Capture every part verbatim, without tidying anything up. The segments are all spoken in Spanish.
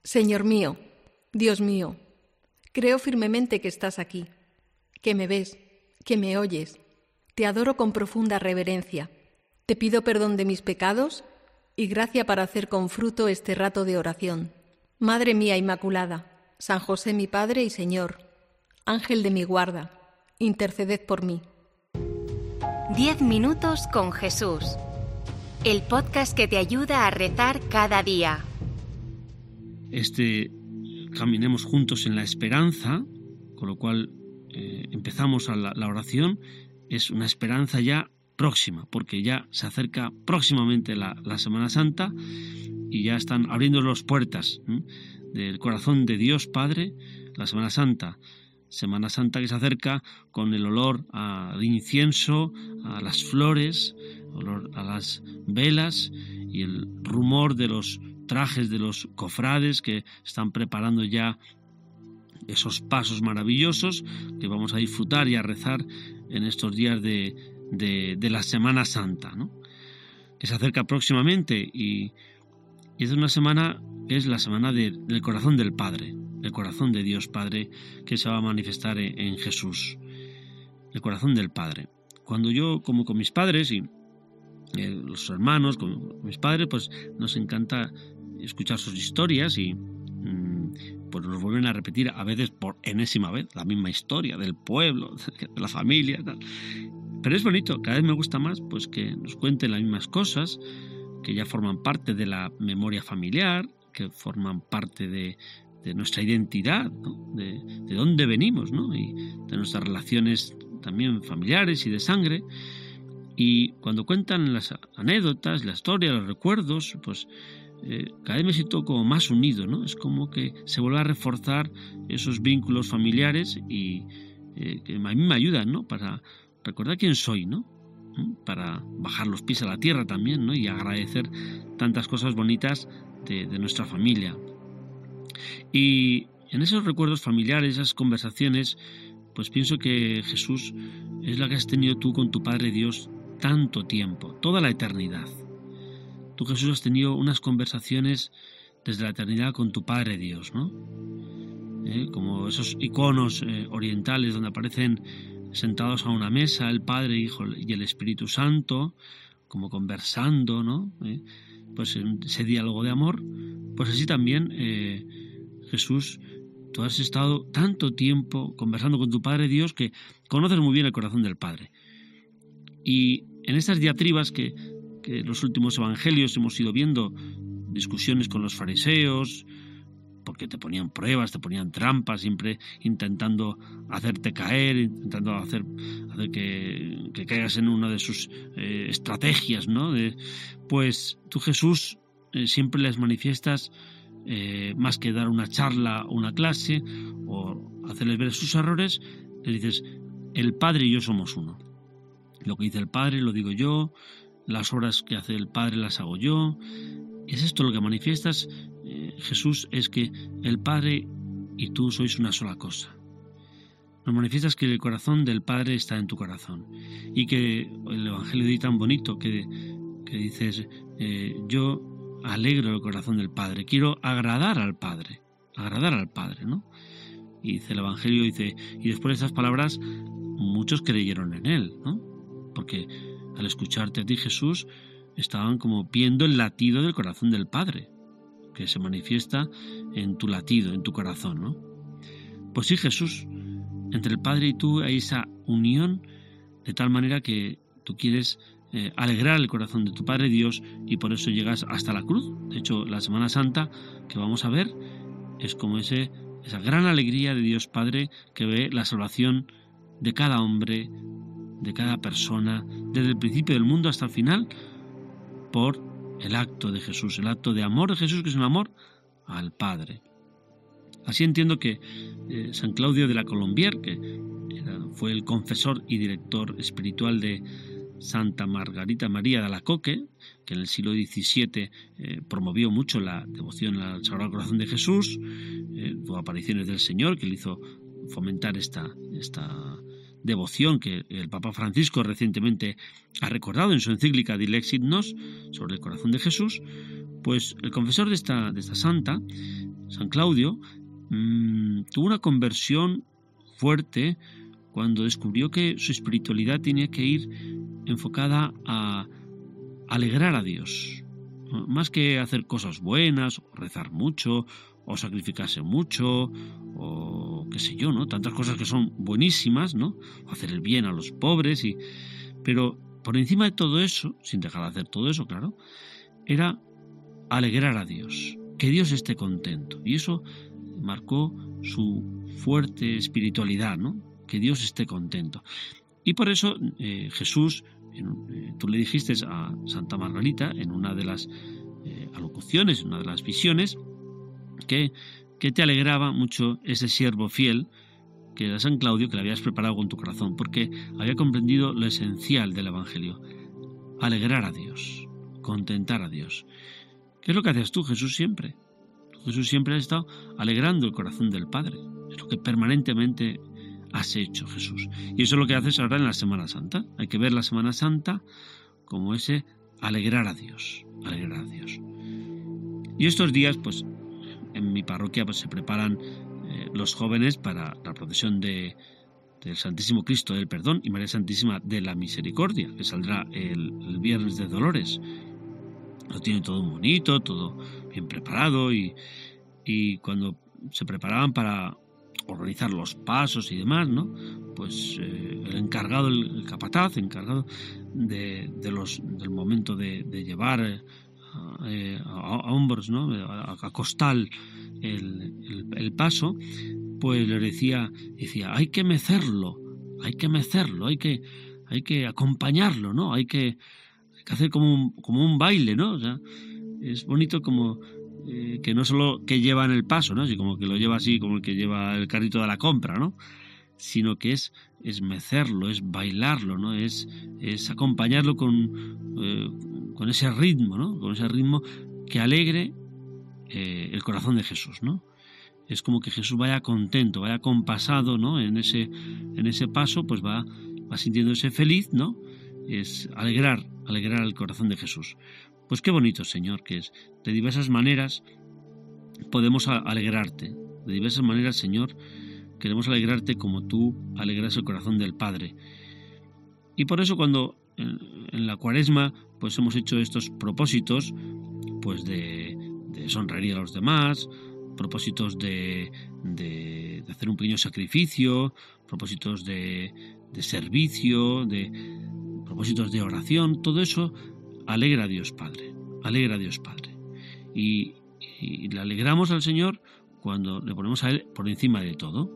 Señor mío, Dios mío, creo firmemente que estás aquí, que me ves, que me oyes. Te adoro con profunda reverencia. Te pido perdón de mis pecados y gracia para hacer con fruto este rato de oración. Madre mía Inmaculada, San José mi Padre y Señor, Ángel de mi guarda, interceded por mí. Diez minutos con Jesús. El podcast que te ayuda a rezar cada día. Este caminemos juntos en la esperanza, con lo cual eh, empezamos a la, la oración, es una esperanza ya próxima, porque ya se acerca próximamente la, la Semana Santa y ya están abriendo las puertas ¿eh? del corazón de Dios Padre, la Semana Santa. Semana Santa que se acerca con el olor al incienso, a las flores, olor a las velas y el rumor de los trajes de los cofrades que están preparando ya esos pasos maravillosos que vamos a disfrutar y a rezar en estos días de, de, de la Semana Santa, ¿no? Que se acerca próximamente y, y es una semana que es la semana de, del corazón del Padre, el corazón de Dios Padre que se va a manifestar en, en Jesús, el corazón del Padre. Cuando yo como con mis padres y eh, los hermanos, con mis padres, pues nos encanta escuchar sus historias y mmm, pues nos vuelven a repetir a veces por enésima vez la misma historia del pueblo, de la familia, tal. Pero es bonito, cada vez me gusta más pues que nos cuenten las mismas cosas que ya forman parte de la memoria familiar, que forman parte de, de nuestra identidad, ¿no? de, de dónde venimos, ¿no? Y de nuestras relaciones también familiares y de sangre. Y cuando cuentan las anécdotas, la historia, los recuerdos, pues eh, cada vez me siento como más unido, ¿no? Es como que se vuelve a reforzar esos vínculos familiares y eh, que a mí me ayudan, ¿no? Para recordar quién soy, ¿no? Para bajar los pies a la tierra también, ¿no? Y agradecer tantas cosas bonitas de, de nuestra familia. Y en esos recuerdos familiares, esas conversaciones, pues pienso que Jesús es la que has tenido tú con tu Padre Dios tanto tiempo, toda la eternidad. Tú, Jesús, has tenido unas conversaciones desde la eternidad con tu Padre Dios, ¿no? ¿Eh? Como esos iconos eh, orientales donde aparecen sentados a una mesa el Padre, Hijo y el Espíritu Santo, como conversando, ¿no? ¿Eh? Pues en ese diálogo de amor, pues así también eh, Jesús, tú has estado tanto tiempo conversando con tu Padre Dios que conoces muy bien el corazón del Padre. Y en estas diatribas que, que en los últimos evangelios hemos ido viendo, discusiones con los fariseos, porque te ponían pruebas, te ponían trampas, siempre intentando hacerte caer, intentando hacer, hacer que, que caigas en una de sus eh, estrategias, ¿no? De, pues tú, Jesús, eh, siempre les manifiestas, eh, más que dar una charla o una clase o hacerles ver sus errores, les dices, el Padre y yo somos uno. Lo que dice el Padre lo digo yo, las obras que hace el Padre las hago yo. Es esto lo que manifiestas, eh, Jesús, es que el Padre y tú sois una sola cosa. Nos manifiestas que el corazón del Padre está en tu corazón y que el Evangelio de hoy tan bonito que, que dices, eh, yo alegro el corazón del Padre, quiero agradar al Padre, agradar al Padre, ¿no? Y dice el Evangelio, dice, y después de estas palabras muchos creyeron en él, ¿no? Porque al escucharte a ti, Jesús, estaban como viendo el latido del corazón del Padre, que se manifiesta en tu latido, en tu corazón, ¿no? Pues sí, Jesús, entre el Padre y tú hay esa unión de tal manera que tú quieres eh, alegrar el corazón de tu Padre Dios y por eso llegas hasta la cruz. De hecho, la Semana Santa que vamos a ver es como ese, esa gran alegría de Dios Padre que ve la salvación de cada hombre, de cada persona, desde el principio del mundo hasta el final, por el acto de Jesús, el acto de amor de Jesús, que es un amor al Padre. Así entiendo que eh, San Claudio de la Colombière, que era, fue el confesor y director espiritual de Santa Margarita María de Alacoque, que en el siglo diecisiete eh, promovió mucho la devoción al Sagrado Corazón de Jesús, eh, tuvo apariciones del Señor que le hizo fomentar esta, esta devoción que el Papa Francisco recientemente ha recordado en su encíclica Dilexit Nos sobre el corazón de Jesús. Pues el confesor de esta, de esta santa San Claudio mmm, tuvo una conversión fuerte cuando descubrió que su espiritualidad tenía que ir enfocada a alegrar a Dios, más que hacer cosas buenas, o rezar mucho, o sacrificarse mucho, o qué sé yo, ¿no? Tantas cosas que son buenísimas, ¿no? O hacer el bien a los pobres, y pero por encima de todo eso, sin dejar de hacer todo eso, claro, era alegrar a Dios, que Dios esté contento. Y eso marcó su fuerte espiritualidad, ¿no? Que Dios esté contento. Y por eso eh, Jesús, en, eh, tú le dijiste a Santa Margarita en una de las eh, alocuciones, en una de las visiones, que, que te alegraba mucho ese siervo fiel, que era San Claudio, que le habías preparado con tu corazón, porque había comprendido lo esencial del Evangelio: alegrar a Dios, contentar a Dios. ¿Qué es lo que haces tú, Jesús, siempre? Jesús siempre ha estado alegrando el corazón del Padre. Es lo que permanentemente has hecho, Jesús. Y eso es lo que haces ahora en la Semana Santa. Hay que ver la Semana Santa como ese alegrar a Dios, alegrar a Dios. Y estos días, pues, en mi parroquia pues, se preparan eh, los jóvenes para la procesión de, del Santísimo Cristo del Perdón y María Santísima de la Misericordia, que saldrá el, el Viernes de Dolores. Lo tienen todo bonito, todo bien preparado, y, y cuando se preparaban para organizar los pasos y demás, ¿no? Pues eh, el encargado, el, el capataz, encargado de, de los, del momento de, de llevar eh, a, a hombros, ¿no? A, a costal el, el, el paso, pues le decía, decía, hay que mecerlo, hay que mecerlo, hay que, hay que acompañarlo, ¿no? Hay que, hay que hacer como un, como un baile, ¿no? O sea, es bonito como eh, que no solo que lleva en el paso, ¿no? Así como que lo lleva así, como el que lleva el carrito de la compra, ¿no? Sino que es, es mecerlo, es bailarlo, ¿no? Es, es acompañarlo con, eh, con ese ritmo, ¿no? Con ese ritmo que alegre eh, el corazón de Jesús, ¿no? Es como que Jesús vaya contento, vaya compasado, ¿no? En ese, en ese paso, pues va, va sintiéndose feliz, ¿no? Es alegrar, alegrar el corazón de Jesús. Pues qué bonito, Señor, que es. De diversas maneras podemos alegrarte. De diversas maneras, Señor, queremos alegrarte como tú alegras el corazón del Padre. Y por eso cuando en, en la Cuaresma pues hemos hecho estos propósitos pues de, de sonreír a los demás, propósitos de, de, de hacer un pequeño sacrificio, propósitos de, de servicio, de propósitos de oración, todo eso alegra a Dios Padre, alegra a Dios Padre. Y, y le alegramos al Señor cuando le ponemos a Él por encima de todo.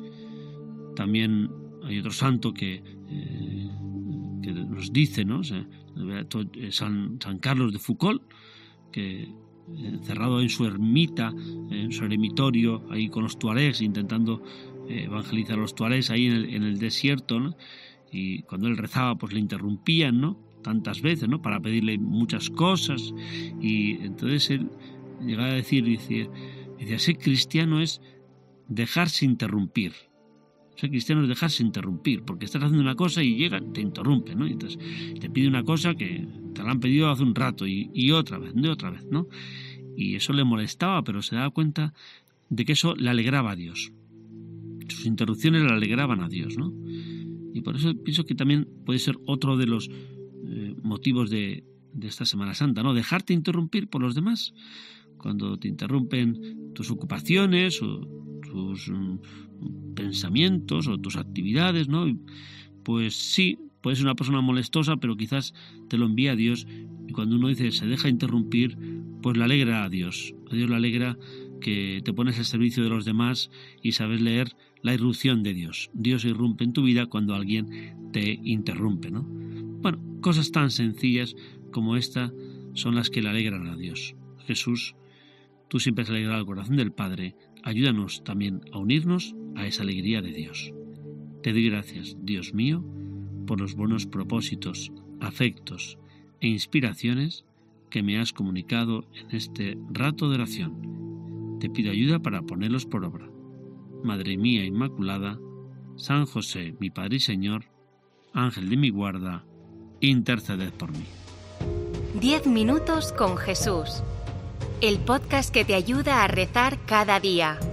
También hay otro santo que, eh, que nos dice, ¿no? O sea, San, San Carlos de Foucauld, que encerrado en su ermita, en su eremitorio, ahí con los tuaregs, intentando eh, evangelizar a los tuaregs ahí en el, en el desierto, ¿no? Y cuando él rezaba, pues le interrumpían, ¿no? Tantas veces, ¿no? Para pedirle muchas cosas. Y entonces él llegaba a decir, decía, decía, ser cristiano es dejarse interrumpir. Ser cristiano es dejarse interrumpir, porque estás haciendo una cosa y llega, te interrumpe, ¿no? Y entonces te pide una cosa que te la han pedido hace un rato y, y otra vez, de otra vez, ¿no? Y eso le molestaba, pero se daba cuenta de que eso le alegraba a Dios. Sus interrupciones le alegraban a Dios, ¿no? Y por eso pienso que también puede ser otro de los eh, motivos de, de esta Semana Santa, ¿no? Dejarte interrumpir por los demás. Cuando te interrumpen tus ocupaciones o tus um, pensamientos o tus actividades, ¿no? Pues sí, puedes ser una persona molestosa, pero quizás te lo envía Dios. Y cuando uno dice se deja interrumpir, pues le alegra a Dios. A Dios le alegra que te pones al servicio de los demás y sabes leer la irrupción de Dios. Dios irrumpe en tu vida cuando alguien te interrumpe, ¿no? Bueno, cosas tan sencillas como esta son las que le alegran a Dios. Jesús, tú siempre has alegrado el corazón del Padre. Ayúdanos también a unirnos a esa alegría de Dios. Te doy gracias, Dios mío, por los buenos propósitos, afectos e inspiraciones que me has comunicado en este rato de oración. Te pido ayuda para ponerlos por obra. Madre mía Inmaculada, San José, mi Padre y Señor, Ángel de mi guarda, interceded por mí. Diez minutos con Jesús. el podcast que te ayuda a rezar cada día.